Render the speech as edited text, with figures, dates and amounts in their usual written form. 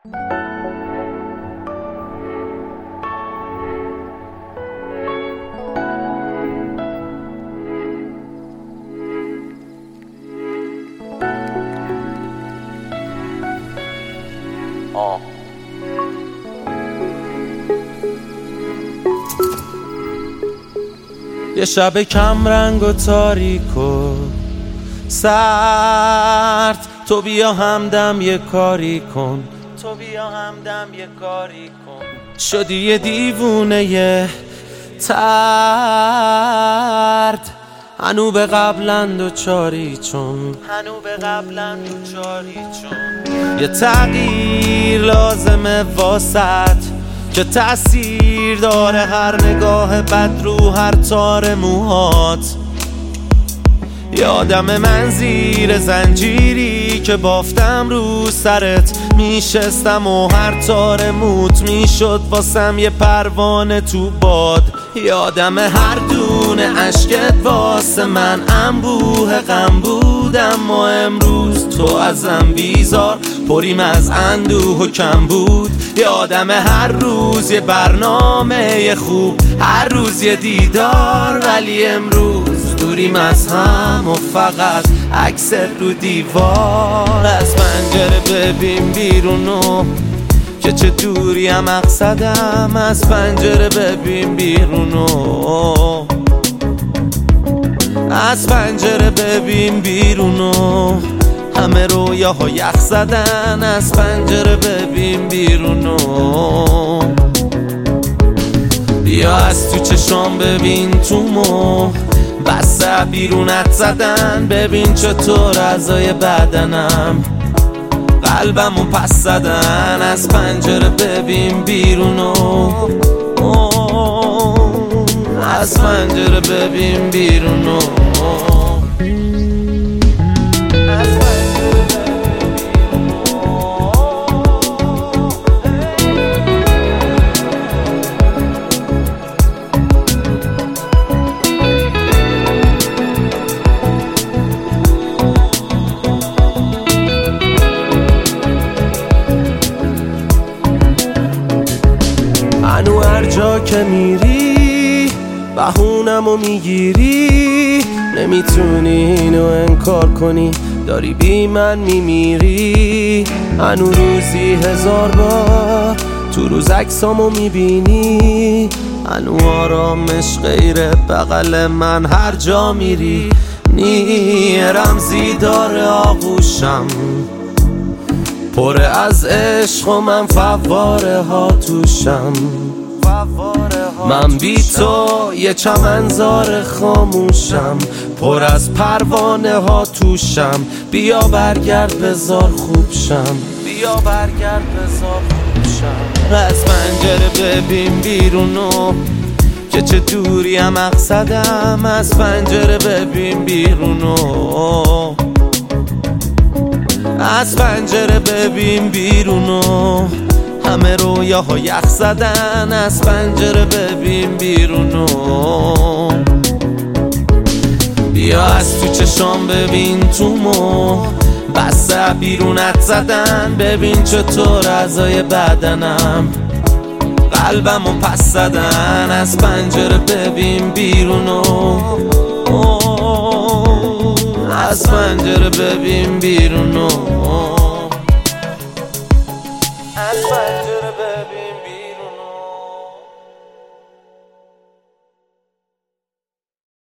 یه شب کم رنگ و تاریک و سرد، تو بیا همدم یه کاری کن، تو بیا همدم یه کاری کن. شدی یه دیوونه یه ترد، هنو به قبلند و چاری چون، هنو به قبلند و چاری چون. یه تغییر لازمه واسط که تأثیر داره هر نگاه بد رو هر تار موهات. یادم من زیر زنجیری که بافتم رو سرت میشستم و هر تار موت میشد واسم یه پروانه تو باد. یادم هر دونه عشقت واسه من انبوه غم بودم و امروز تو ازم بیزار پریم از اندوه و کم بود. یادم هر روز یه برنامه خوب، هر روز یه دیدار، ولی امروز دوریم از هم و فقط عکست رو دیوار. از پنجره ببین بیرونو که چه دوری هم مقصدم، از پنجره ببین بیرونو، از پنجره ببین بیرونو. همه رویاها یخ زدن، از پنجره ببین بیرونو. بیا از تو چشام ببین تو مو، بسته بیرونت زدن. ببین چطور اعضای بدنم قلبمو پس زدن، از پنجره ببین بیرونو، از پنجره ببین بیرونو. هنو هر جا که میری بهونمو میگیری، نمیتونی اینو انکار کنی، داری بی من میمیری. هنو روزی 1000 بار تو روز عکسامو میبینی، هنو آرامش غیر بغل من هر جا میری. رمزی داره آغوشم پر از عشق و من فواره ها توشم. من بی تو یه چمنزار خاموشم پر از پروانه ها توشم. بیا برگرد بذار خوب شم، بیا برگرد بذار خوب شم. از پنجره ببین بیرونو که چه دوری هم مقصدم، از پنجره ببین بیرونو، از پنجره ببین بیرونو. همه رویاها یخ زدن، از پنجره ببین بیرونو. بیا از تو چشام ببین تو مو، بسته بیرونت زدن. ببین چطور اعضای بدنم قلبمو پس زدن، از پنجره ببین بیرونو، از پنجره ببین بیرونو، از پنجره ببین